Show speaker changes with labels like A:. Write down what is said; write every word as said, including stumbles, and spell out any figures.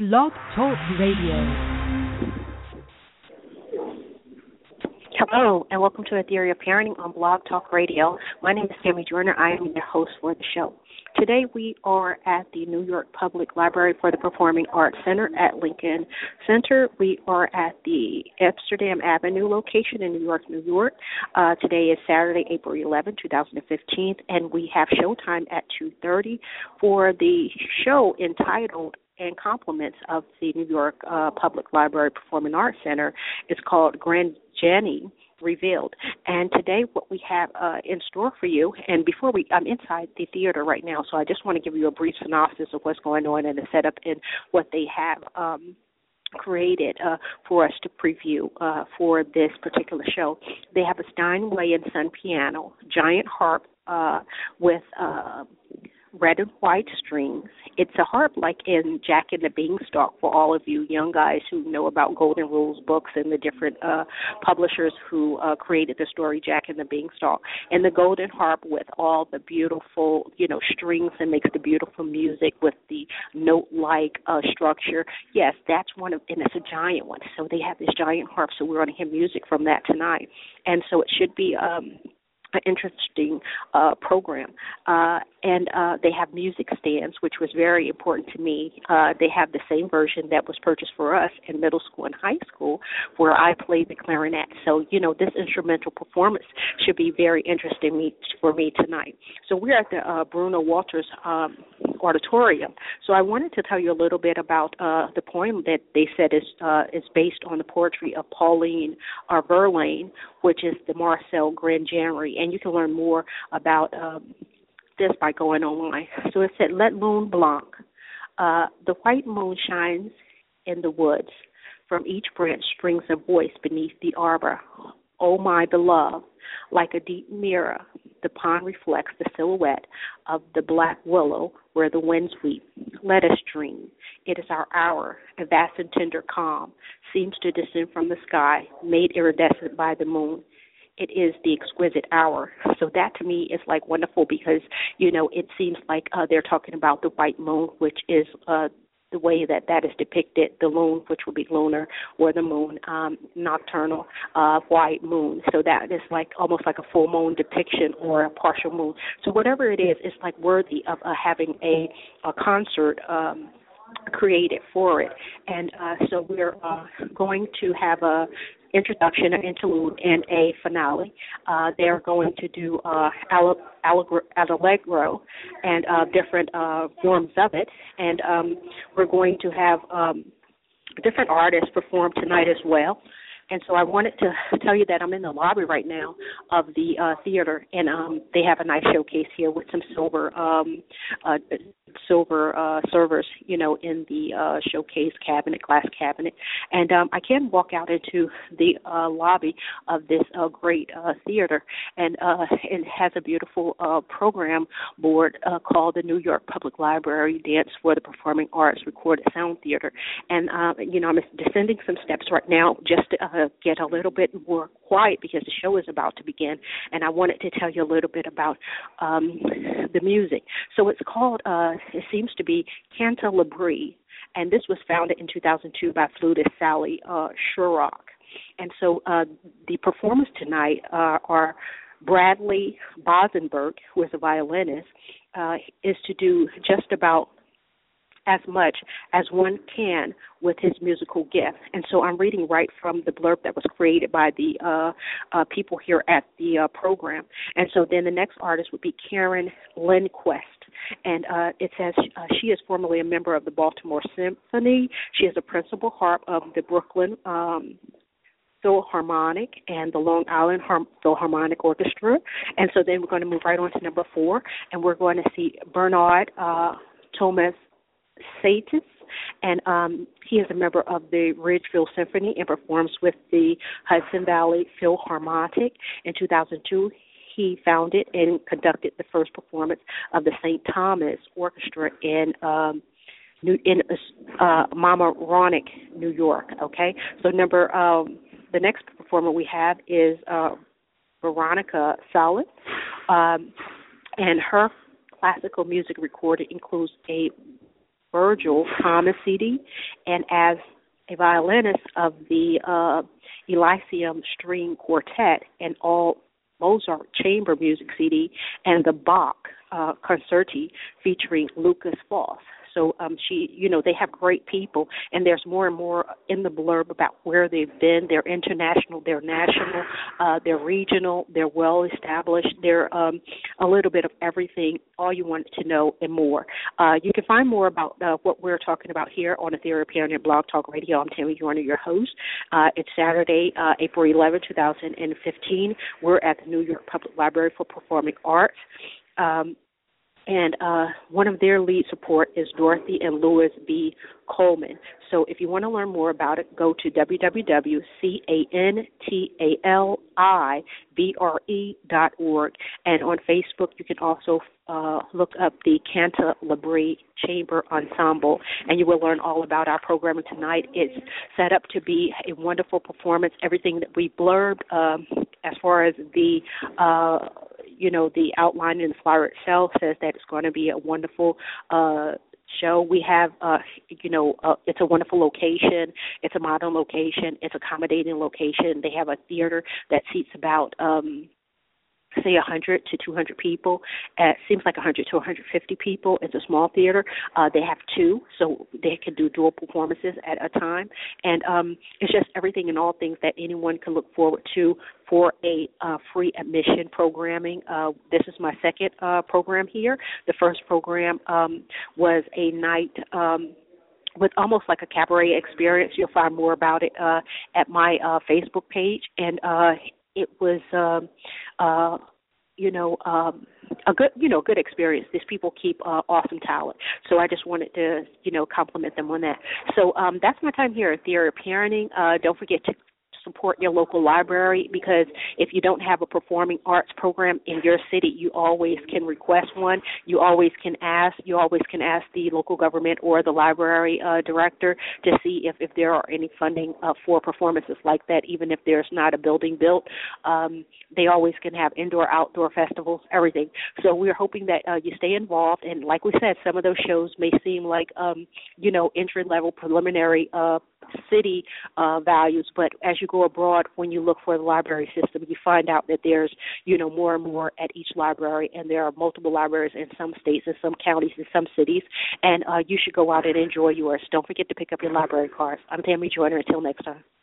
A: Blog Talk Radio.
B: Hello, and welcome to A Theory of Parenting on Blog Talk Radio. My name is Sammy Joyner. I am your host for the show. Today we are at the New York Public Library for the Performing Arts Center at Lincoln Center. We are at the Amsterdam Avenue location in New York, New York. Uh, today is Saturday, April eleventh, twenty fifteen, and we have showtime at two thirty for the show entitled and compliments of the New York uh, Public Library Performing Arts Center. It's called Grand Jenny Revealed. And today what we have uh, in store for you, and before we, I'm inside the theater right now, so I just want to give you a brief synopsis of what's going on and the setup and what they have um, created uh, for us to preview uh, for this particular show. They have a Steinway and Son piano, giant harp uh, with uh, red and white strings. It's a harp like in Jack and the Beanstalk for all of you young guys who know about Golden Rules books and the different uh, publishers who uh, created the story Jack and the Beanstalk. And the golden harp with all the beautiful, you know, strings and makes the beautiful music with the note-like uh, structure. Yes, that's one of, and it's a giant one. So they have this giant harp, so we're going to hear music from that tonight. And so it should be Um, an interesting uh, program. Uh, and uh, they have music stands, which was very important to me. Uh, they have the same version that was purchased for us in middle school and high school where I played the clarinet. So, you know, this instrumental performance should be very interesting me, for me tonight. So we're at the uh, Bruno Walters um, Auditorium. So I wanted to tell you a little bit about uh, the poem that they said is, uh, is based on the poetry of Pauline uh, Verlaine, which is the Marcel Grand January. And you can learn more about um, this by going online. So it said, Let Moon Blanc. Uh, the white moon shines in the woods. From each branch springs a voice beneath the arbor. Oh, my beloved, like a deep mirror, the pond reflects the silhouette of the black willow where the winds weep. Let us dream. It is our hour. A vast and tender calm seems to descend from the sky, made iridescent by the moon. It is the exquisite hour. So that to me is like wonderful because, you know, it seems like uh, they're talking about the white moon, which is uh, the way that that is depicted, the moon, which would be lunar, or the moon, um, nocturnal, uh, white moon. So that is like almost like a full moon depiction or a partial moon. So whatever it is, it's like worthy of uh, having a, a concert um created for it. And uh, so we're uh, going to have a introduction, an interlude, and a finale. Uh, they're going to do uh, Allegro and uh, different uh, forms of it. And um, we're going to have um, different artists perform tonight as well. And so I wanted to tell you that I'm in the lobby right now of the uh, theater, and um, they have a nice showcase here with some silver um, uh, silver uh, servers, you know, in the uh, showcase cabinet, glass cabinet. And um, I can walk out into the uh, lobby of this uh, great uh, theater, and uh, it has a beautiful uh, program board uh, called the New York Public Library Dance for the Performing Arts Recorded Sound Theater. And, uh, you know, I'm descending some steps right now just to uh, get a little bit more quiet because the show is about to begin, and I wanted to tell you a little bit about um, the music. So it's called, uh, it seems to be Cantalabrie, and this was founded in two thousand two by flutist Sally uh, Shurrock. And so uh, the performers tonight uh, are Bradley Bosenberg, who is a violinist, uh, is to do just about as much as one can with his musical gift. And so I'm reading right from the blurb that was created by the uh, uh, people here at the uh, program. And so then the next artist would be Karen Lindquist. And uh, it says uh, she is formerly a member of the Baltimore Symphony. She is a principal harp of the Brooklyn um, Philharmonic and the Long Island Har- Philharmonic Orchestra. And so then we're going to move right on to number four, and we're going to see Bernard uh, Thomas Satis, and um, he is a member of the Ridgeville Symphony and performs with the Hudson Valley Philharmonic. In two thousand two, he founded and conducted the first performance of the Saint Thomas Orchestra in um, New, in uh, Mamaroneck, New York. Okay, so number um, the next performer we have is uh, Veronica Salas, um, and her classical music recorded includes a Virgil Thomas C D, and as a violinist of the uh, Elysium String Quartet and all Mozart chamber music C D, and the Bach uh, Concerti featuring Lucas Voss. So um, she, you know, they have great people, and there's more and more in the blurb about where they've been. They're international, they're national, uh, they're regional, they're well established. They're um, a little bit of everything, all you want to know and more. Uh, you can find more about uh, what we're talking about here on Ethereal Pioneer Blog Talk Radio. I'm Tammy Joyner, your host. Uh, it's Saturday, uh, April eleventh, twenty fifteen. We're at the New York Public Library for Performing Arts. Um, And uh, one of their lead support is Dorothy and Louis B. Coleman. So if you want to learn more about it, go to w w w dot cantali dot org. And on Facebook, you can also uh, look up the Cantilever Chamber Ensemble, and you will learn all about our programming tonight. It's set up to be a wonderful performance. Everything that we blurbed um, as far as the uh, you know, the outline in the flyer itself says that it's going to be a wonderful uh, show. We have, uh, you know, uh, it's a wonderful location. It's a modern location. It's accommodating location. They have a theater that seats about, um, say, one hundred to two hundred people. Uh, it seems like one hundred to one hundred fifty people. It's a small theater. Uh, they have two, so they can do dual performances at a time. And um, it's just everything and all things that anyone can look forward to for a uh, free admission programming. Uh, this is my second uh, program here. The first program um, was a night um, with almost like a cabaret experience. You'll find more about it uh, at my uh, Facebook page. And uh, it was, um, uh, you know, um, a good, you know, good experience. These people keep uh, awesome talent. So I just wanted to, you know, compliment them on that. So um, that's my time here at Theory of Parenting. Uh, don't forget to support your local library, because if you don't have a performing arts program in your city, you always can request one. You always can ask. You always can ask the local government or the library uh, director to see if, if there are any funding uh, for performances like that, even if there's not a building built. Um, they always can have indoor, outdoor festivals, everything. So we're hoping that uh, you stay involved. And like we said, some of those shows may seem like, um, you know, entry-level preliminary uh, city uh, values, but as you go abroad, when you look for the library system, you find out that there's, you know, more and more at each library, and there are multiple libraries in some states, in some counties, in some cities, and uh, you should go out and enjoy yours. Don't forget to pick up your library cards. I'm Tammy Joyner. Until next time.